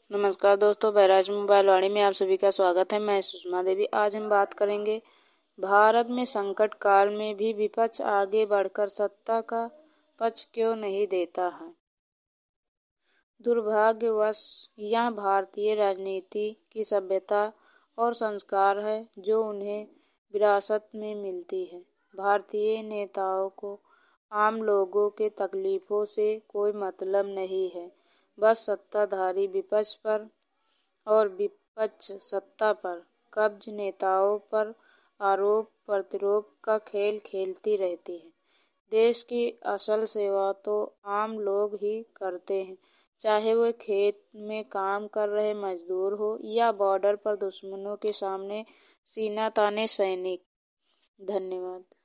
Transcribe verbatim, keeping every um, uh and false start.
नमस्कार दोस्तों, बहराइच मोबाइल वाणी में आप सभी का स्वागत है। मैं सुषमा देवी। आज हम बात करेंगे भारत में संकट काल में भी विपक्ष आगे बढ़कर सत्ता का पक्ष क्यों नहीं देता है। दुर्भाग्यवश यह भारतीय राजनीति की सभ्यता और संस्कार है जो उन्हें विरासत में मिलती है। भारतीय नेताओं को आम लोगों के तकलीफों से कोई मतलब नहीं है, बस सत्ताधारी विपक्ष पर और विपक्ष सत्ता पर कब्ज नेताओं पर आरोप प्रत्यारोप का खेल खेलती रहती है। देश की असल सेवा तो आम लोग ही करते हैं, चाहे वे खेत में काम कर रहे मजदूर हो या बॉर्डर पर दुश्मनों के सामने सीना ताने सैनिक। धन्यवाद।